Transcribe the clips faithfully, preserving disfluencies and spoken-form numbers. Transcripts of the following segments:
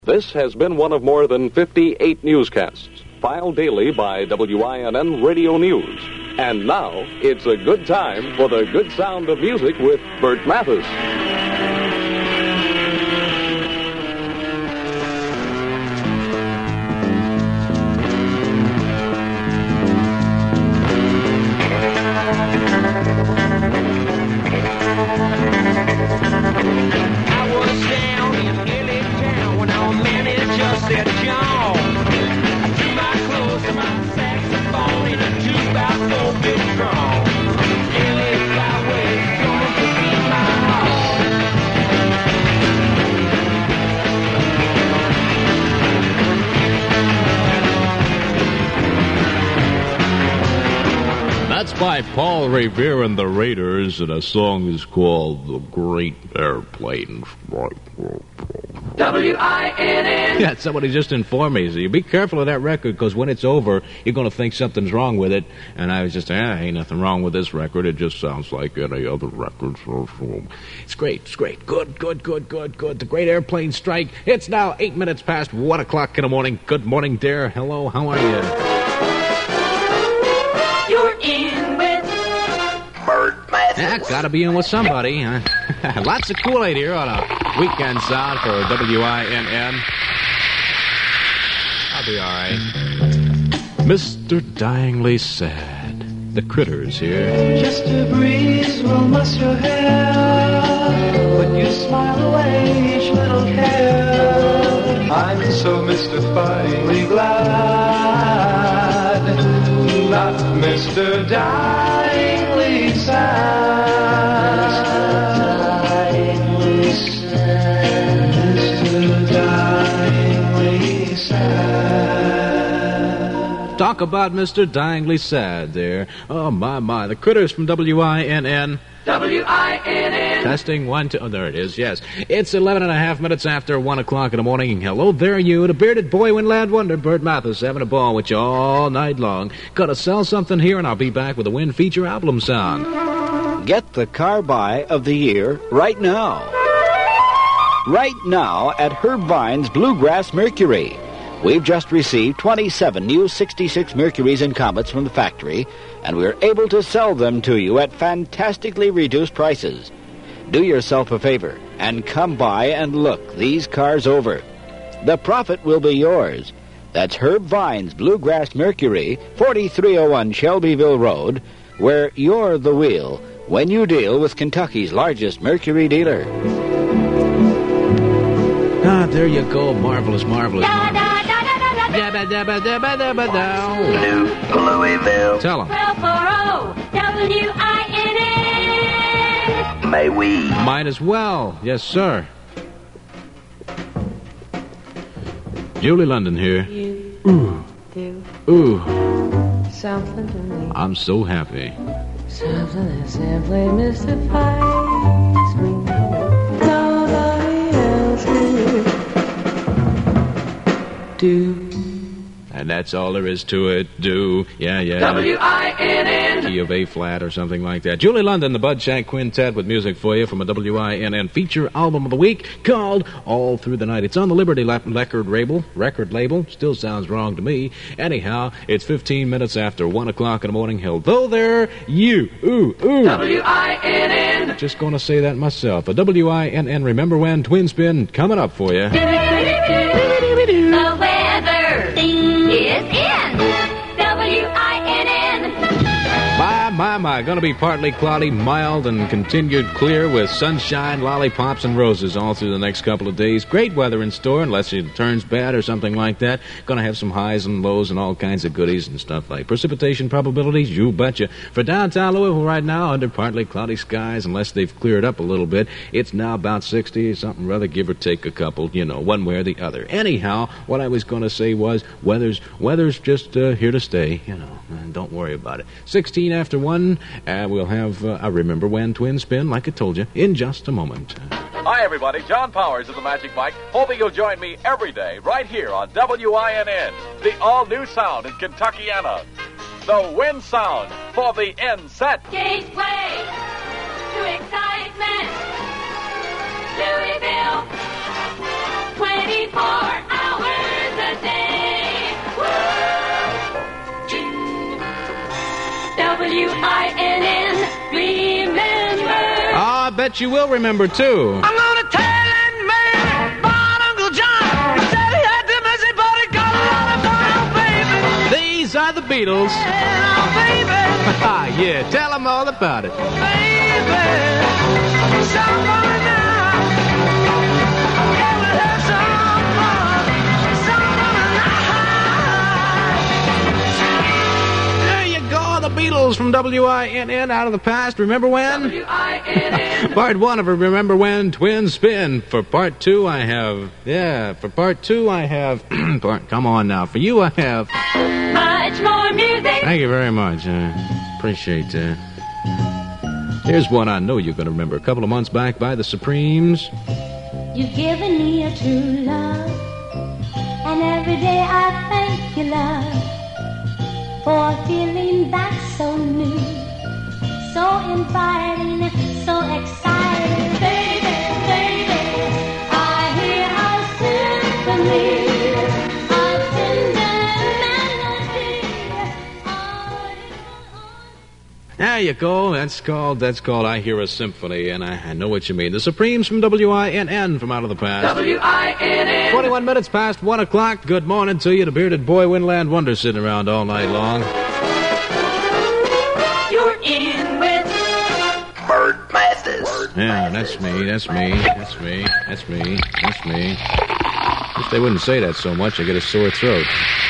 This has been one of more than fifty-eight newscasts, filed daily by W I N N Radio News. And now, it's a good time for the good sound of music with Bert Mathis. That's by Paul Revere and the Raiders, and a song is called The Great Airplane. W I N N. Yeah, somebody just informed me. So you be careful of that record, because when it's over, you're going to think something's wrong with it. And I was just, ah, ain't nothing wrong with this record. It just sounds like any other record. It's great. It's great. Good, good, good, good, good. The Great Airplane Strike. It's now eight minutes past one o'clock in the morning. Good morning, dear. Hello, how are you? You're in with Bert Mathis. Yeah, gotta be in with somebody. Huh? Lots of Kool-Aid here on a weekend sound for W I N N. I'll be all right. Mister Dyingly Sad. The Critters here. Just a breeze will muss your hair, but you smile away each little care. I'm so mystifyingly glad. Not Mister Dyingly Sad. Dyingly Sad. Mister Dyingly Sad. Talk about Mister Dyingly Sad there. Oh, my, my. The Critters from W I N N. W I N N. Testing one, two. Oh, there it is, yes. It's eleven and a half minutes after one o'clock in the morning. Hello there, you, the bearded boy in Land Wonder, Bert Mathis, having a ball with you all night long. Gotta sell something here, and I'll be back with a Win feature album song. Get the car buy of the year right now. Right now at Herb Vine's Bluegrass Mercury. We've just received twenty-seven new sixty-six Mercuries and Comets from the factory, and we're able to sell them to you at fantastically reduced prices. Do yourself a favor and come by and look these cars over. The profit will be yours. That's Herb Vine's Bluegrass Mercury, forty-three oh one Shelbyville Road, where you're the wheel when you deal with Kentucky's largest Mercury dealer. Ah, there you go. Marvelous, marvelous, Da, marvelous. da, da, da, da, da. Dabba, dabba, dabba, dabba, dow. New Louisville. Tell 'em. twelve forty W I N N. May we? Might as well. Yes, sir. Julie London here. You Ooh, do ooh, something to me, I'm so happy. something that simply mystifies me. Nobody else can do. And that's all there is to it. Do. Yeah, yeah. W I N N. Key of A flat or something like that. Julie London, the Bud Shank Quintet with music for you from a W I N N feature album of the week called All Through the Night. It's on the Liberty La- record label. Record label. Still sounds wrong to me. Anyhow, it's fifteen minutes after one o'clock in the morning. Hello there, you. Ooh, ooh. W I N N. Just gonna say that myself. A W I N N Remember When Twin Spin coming up for you. The weather is in W I N N. My, my, my. Gonna be partly cloudy, mild, and continued clear with sunshine, lollipops, and roses all through the next couple of days. Great weather in store unless it turns bad or something like that. Gonna have some highs and lows and all kinds of goodies and stuff like precipitation probabilities, you betcha. For downtown Louisville right now, under partly cloudy skies, unless they've cleared up a little bit, it's now about sixty, something rather, give or take a couple, you know, one way or the other. Anyhow, what I was gonna say was, weather's, weather's just uh, here to stay, you know, and don't worry about it. sixteen after one, and we'll have uh, I Remember When Twin Spin, like I told you, in just a moment. Hi, everybody. John Powers of the Magic Mike, hoping you'll join me every day right here on W I N N, the all-new sound in Kentuckiana. The Win sound for the N set. Gateway to excitement. Louisville. Twin twenty-four hours a day. W I N N, remember. Oh, I bet you will remember, too. I'm gonna tell that man about Uncle John. He said he had the messy body got a lot of fun, baby. These are the Beatles. Yeah, baby. Yeah, tell them all about it. Baby, somebody now. Yeah, we'll have some fun. Somebody now. There you go, the Beatles from W I N N, out of the past. Remember when? W I N N. Part one of Remember When, Twin Spin. For part two, I have, yeah, for part two, I have, part, come on now. For you, I have. Much more music. Thank you very much. I appreciate that. Here's one I know you're going to remember. A couple of months back by the Supremes. You've given me a true love, and every day I thank you, love, for a feeling that's so new, so inviting, so exciting. Baby, baby, I hear a symphony, a tender melody. There you go. That's called, that's called I Hear a Symphony, and I, I know what you mean. The Supremes from W I N N from out of the past. W I N N. twenty-one minutes past one o'clock. Good morning to you. The bearded boy, Winland Wonder, sitting around all night long. You're in with Bird Masters. Yeah, that's me, that's me, that's me, that's me, that's me. Wish they wouldn't say that so much. I get a sore throat.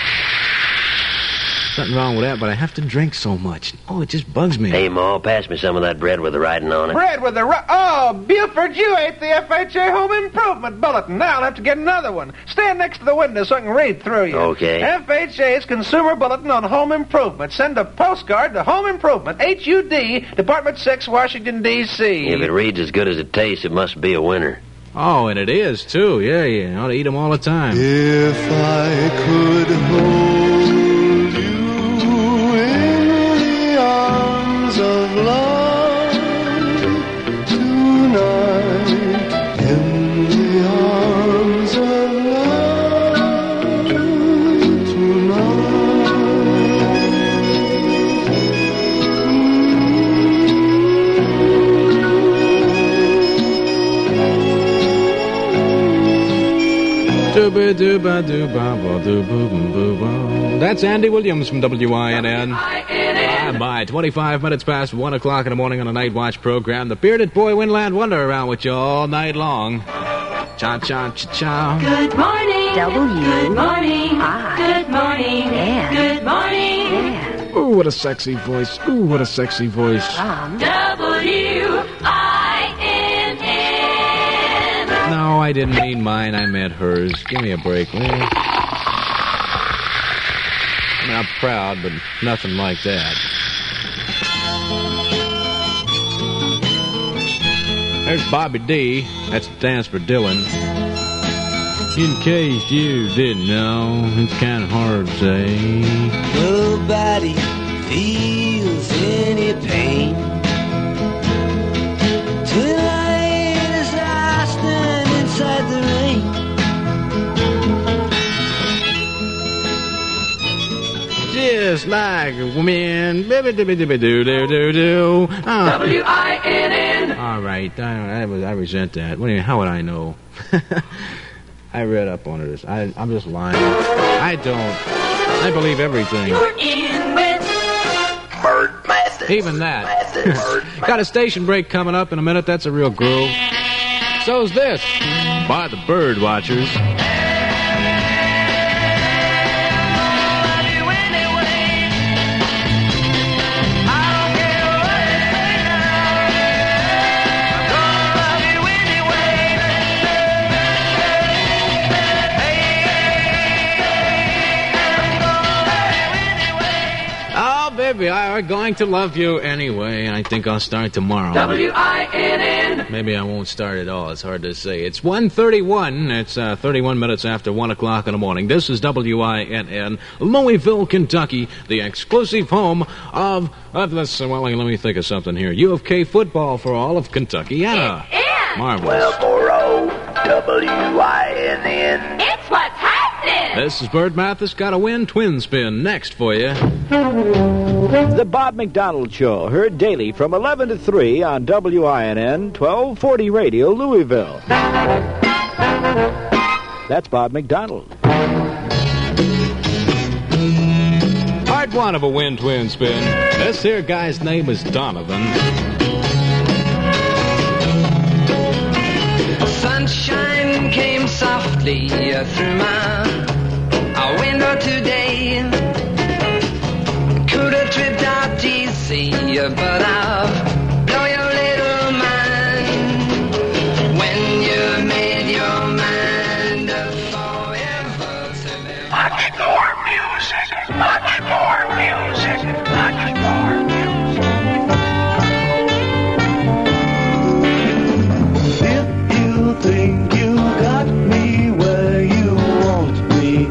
Nothing wrong with that, but I have to drink so much. Oh, it just bugs me. Hey, Ma, pass me some of that bread with the writing on it. Bread with the ri- Oh, Buford, you ate the F H A Home Improvement Bulletin. Now I'll have to get another one. Stand next to the window so I can read through you. Okay. F H A's Consumer Bulletin on Home Improvement. Send a postcard to Home Improvement, H U D, Department six, Washington, D C If it reads as good as it tastes, it must be a winner. Oh, and it is, too. Yeah, yeah. I ought to eat them all the time. If I could hold you in the arms of love tonight, in the arms of love tonight. That's Andy Williams from W I N N. Ah, by twenty-five minutes past one o'clock in the morning on the Night Watch program. The bearded boy, Winland Wonder, around with you all night long. Cha cha cha cha. Good morning. W. Good morning. I. Good morning. Dan. Good morning. Dan. Ooh, what a sexy voice. Ooh, what a sexy voice. Tom. W I N N. No, I didn't mean mine. I meant hers. Give me a break, will you? I mean, I'm proud, but nothing like that. There's Bobby D. That stands for Dylan. In case you didn't know, it's kind of hard to say. Nobody feels any pain tonight as I stand inside the rain. Just like a woman. Do-do-do-do-do-do. W I N N. All right, I, I, I resent that. What do you mean, how would I know? I read up on it. I, I'm just lying. I don't. I believe everything. You're in with Bird Masters. Even that. Masters. Bird Got a station break coming up in a minute. That's a real groove. So's this. By the Bird Watchers. Baby, I'm going to love you anyway. I think I'll start tomorrow. W I N N. Maybe I won't start at all. It's hard to say. It's one thirty-one. It's uh, thirty-one minutes after one o'clock in the morning. This is W I N N, Louisville, Kentucky, the exclusive home of, of this, well, let me think of something here. U of K football for all of Kentucky. Yeah. Yeah. Marvelous. twelve forty W I N N N. It's what's happening. This is Bert Mathis. Got a win twin spin next for you. The Bob McDonald Show, heard daily from eleven to three on W I N N, twelve forty Radio, Louisville. That's Bob McDonald. Part one of a win twin spin. This here guy's name is Donovan. Sunshine came softly through my uh, window today. Could have tripped out easy, but I'll blow your little mind when you made your mind up forever to live. Much more music, much more music, much more music. If you think you got me where you want me,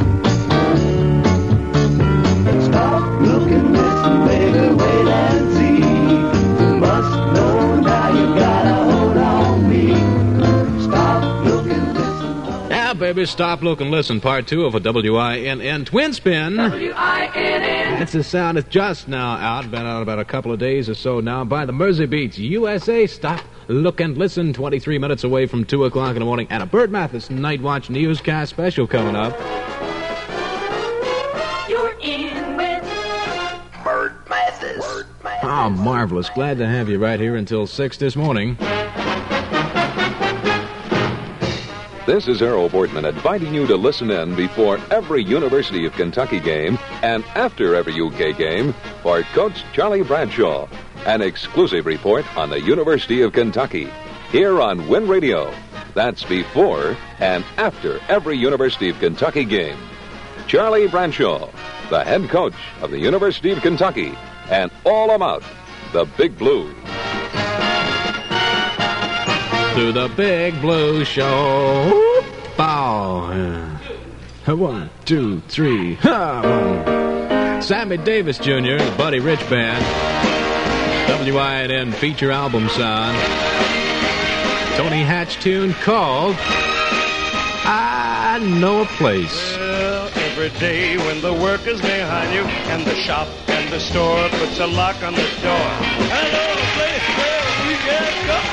stop looking, listen, baby, wait and see. You must know now you got a hold on me. Stop looking, listen. Yeah, baby, stop, look, and listen. Part two of a W I N N twin spin. W I N N. That's the sound that's just now out. Been out about a couple of days or so now by the Mersey Beats U S A. Stop, look, and listen. twenty-three minutes away from two o'clock in the morning. And a Bert Mathis Night Watch newscast special coming up. You're in with Bert Mathis. Bert Mathis. Oh, marvelous. Glad to have you right here until six this morning. This is Errol Boardman inviting you to listen in before every University of Kentucky game and after every U K game for Coach Charlie Bradshaw. An exclusive report on the University of Kentucky here on Win Radio. That's before and after every University of Kentucky game. Charlie Bradshaw, the head coach of the University of Kentucky, and all about the Big Blue. To the Big Blue Show. Bow. One, two, three. Ha! Sammy Davis Junior, the Buddy Rich Band. W I N N feature album sound. Tony Hatch tune called I Know a Place. Well, every day when the work is behind you and the shop and the store puts a lock on the door, I know a place where we can go.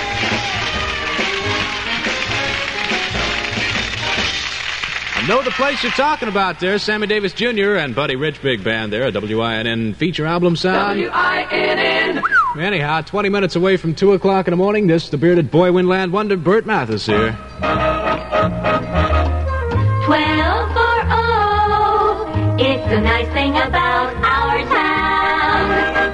I know the place you're talking about there. Sammy Davis Junior and Buddy Rich Big Band there. A W I N N feature album sound. W I N N. Anyhow, twenty minutes away from two o'clock in the morning, this is the bearded boy Winland wonder, Bert Mathis here. Twelve for oh, it's a nice thing about our town.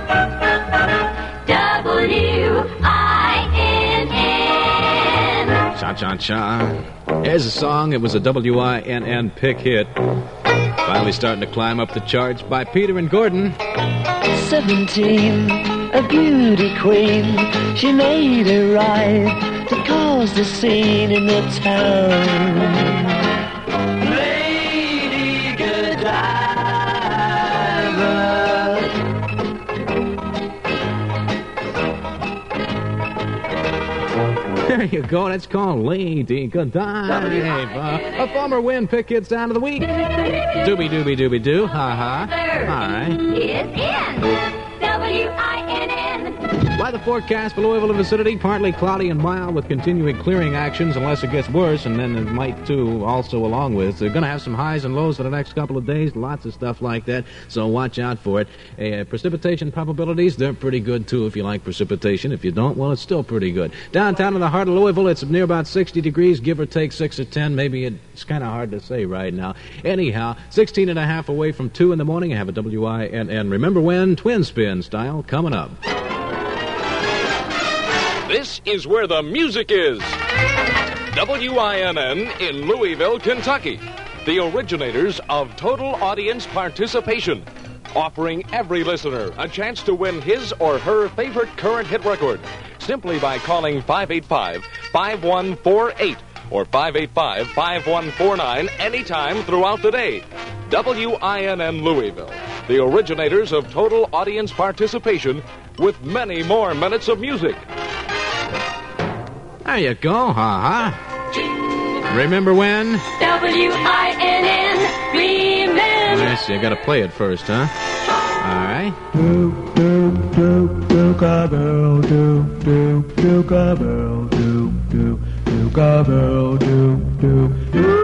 W I N N. Cha-cha-cha. Here's a song. It was a W I N N pick hit. Finally starting to climb up the charts by Peter and Gordon. Seventeen, a beauty queen. She made a ride to cause the scene in the town. Lady Godiva. There you go. That's called Lady Godiva. A former win pick hit sound of the week. Doobie doobie doobie doo. Ha ha. Hi. Is in W I N N. By the forecast for Louisville and vicinity, partly cloudy and mild with continuing clearing actions unless it gets worse, and then it might too also along with. They're going to have some highs and lows for the next couple of days, lots of stuff like that, so watch out for it. Uh, precipitation probabilities, they're pretty good too if you like precipitation. If you don't, well, it's still pretty good. Downtown in the heart of Louisville, it's near about sixty degrees, give or take six or ten. Maybe it's kind of hard to say right now. Anyhow, sixteen and a half away from two in the morning. I have a W I N N Remember When twin spin style coming up. This is where the music is. W I N N in Louisville, Kentucky. The originators of total audience participation. Offering every listener a chance to win his or her favorite current hit record. Simply by calling five eight five, five one four eight or five eight five, five one four nine anytime throughout the day. W I N N Louisville. The originators of total audience participation with many more minutes of music. There you go, ha ha. Remember when? W I N N, remember. I see, I gotta play it first, huh? All right. Do, do, do, do, cowbell, do, do, do, cowbell, do, do, do, cowbell, do, do, do.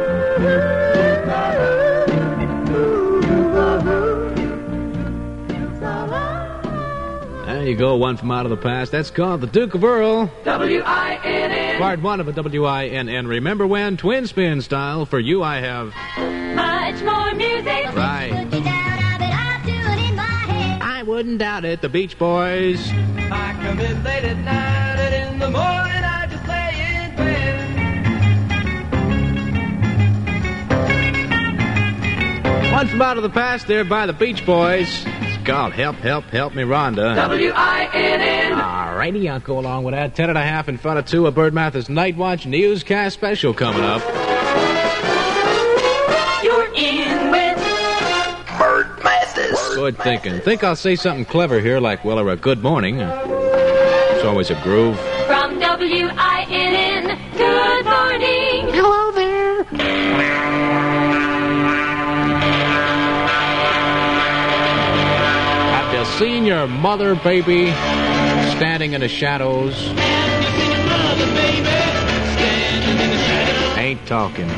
There you go, one from out of the past. That's called the Duke of Earl. W I N N. Part one of a W I N N. Remember when? Twin spin style. For you, I have. Much more music. Right. I wouldn't doubt it. The Beach Boys. I come in late at night and in the morning I just lay in bed. One from out of the past there by the Beach Boys. It's called Help, Help, Help Me, Rhonda. W I N N. All righty, I'll go along with that. Ten and a half in front of two. A Bird Mathers Night Watch newscast special coming up. You're in with Bird Masters. Good thinking. Think I'll say something clever here, like, well, or a good morning. It's always a groove. from W I N N. Good morning. Hello there. Have you seen your mother, baby, standing in the shadows? Ain't talking.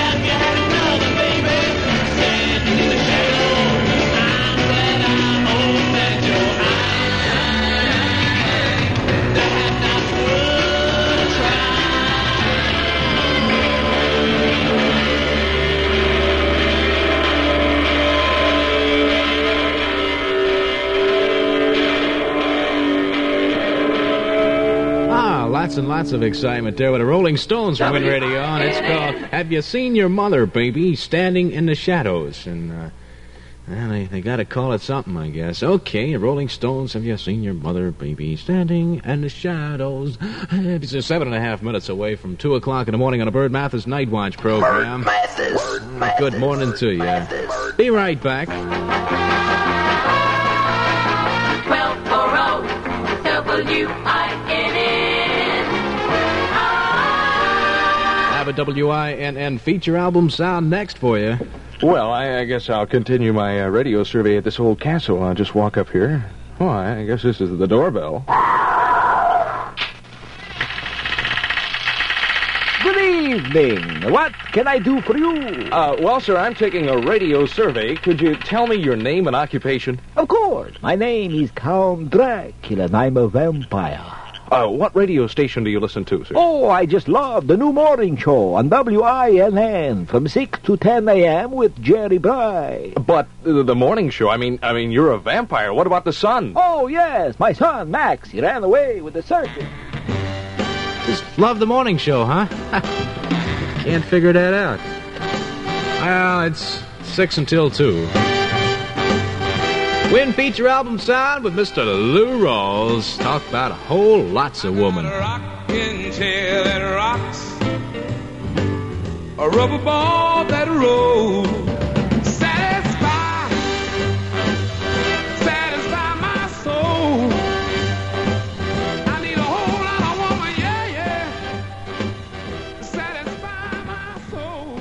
Lots and lots of excitement there with the Rolling Stones from Win Radio on. It's called Have You Seen Your Mother, Baby, Standing in the Shadows? And, uh, well, they, they got to call it something, I guess. Okay, Rolling Stones, Have You Seen Your Mother, Baby, Standing in the Shadows? It's just seven and a half minutes away from two o'clock in the morning on a Bird Mathers Night Watch program. Bird Masters. Uh, good morning to you. Be right back. twelve forty W I N N. Have a W I N N feature album sound next for you. Well, I, I guess I'll continue my uh, radio survey at this old castle. I'll just walk up here. Oh, I guess this is the doorbell. Good evening. What can I do for you? Uh, well, sir, I'm taking a radio survey. Could you tell me your name and occupation? Of course. My name is Count Dracula, and I'm a vampire. Uh, what radio station do you listen to, sir? Oh, I just love the new morning show on W I N N from six to ten a.m. with Jerry Bry. But uh, the morning show, I mean, I mean, you're a vampire. What about the sun? Oh, yes, my son, Max, he ran away with the circus. Just love the morning show, huh? Can't figure that out. Well, it's six until two. Win feature album sound with Mister Lou Rawls. Talk about a whole lots of woman. Rocking chair that rocks, a rubber ball that rolls. Satisfy, satisfy my soul. I need a whole lot of woman, yeah, yeah. Satisfy my soul.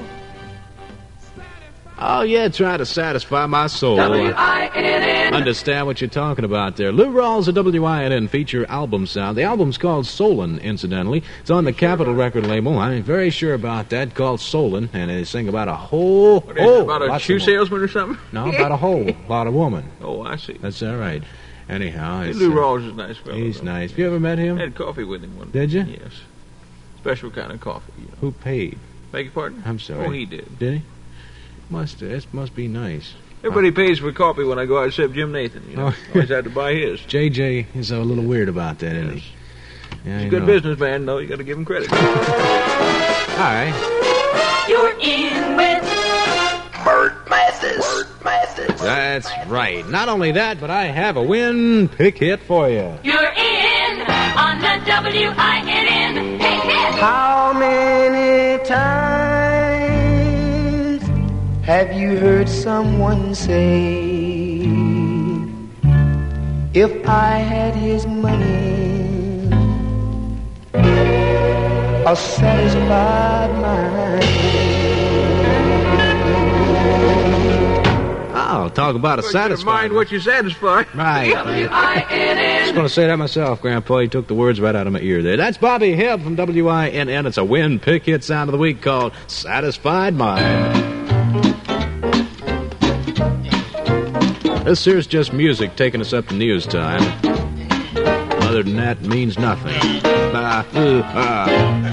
Oh, yeah, try to satisfy my soul. W I N N. Understand what you're talking about there. Lou Rawls, a W I N N feature album sound. The album's called Solon, incidentally. It's on the Capitol record label. I'm very sure about that. Called Solon, and they sing about a whole, What is it, whole about a lots shoe of- salesman or something? No, about a whole lot of woman. Oh, I see. That's all right. Anyhow, it's, Lou uh, Rawls is a nice fellow. he's though. nice. Have you ever met him? I had coffee with him one day. Did you? Yes. Special kind of coffee. You know. Who paid? Beg your pardon? I'm sorry. Oh, he did. Did he? Must it must be nice. Everybody pays for coffee when I go out except Jim Nathan. You know, Oh. always had to buy his. J J is a little weird about that, isn't he? Yeah, He's I a good know. businessman, though. You got to give him credit. All right. You're in with Bird Masters. Bird Masters. That's right. Not only that, but I have a win pick hit for you. You're in on the W I N N. Hey, hey. How many times have you heard someone say, if I had his money, a satisfied mind. Oh, talk about a satisfied mind what you satisfy. Right. W I N N. I was going to say that myself, Grandpa. You took the words right out of my ear there. That's Bobby Hibb from W I N N. It's a Win Pick Hit sound of the week called Satisfied Mind. This here's just music taking us up to news time. Other than that, means nothing. Ah, ooh, ah.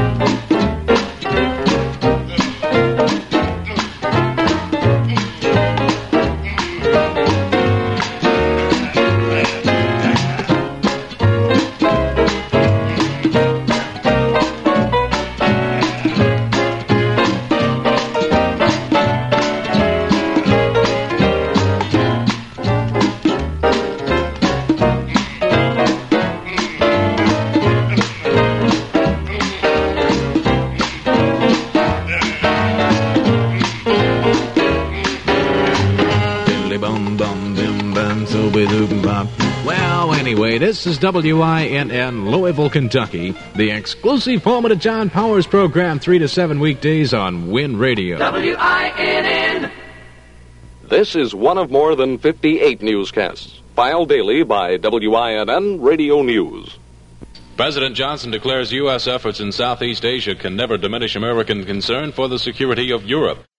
Well, anyway, this is W I N N, Louisville, Kentucky, the exclusive home of the John Powers program, three to seven weekdays on Win Radio. W I N N. This is one of more than fifty-eight newscasts, filed daily by W I N N Radio News. President Johnson declares U S efforts in Southeast Asia can never diminish American concern for the security of Europe.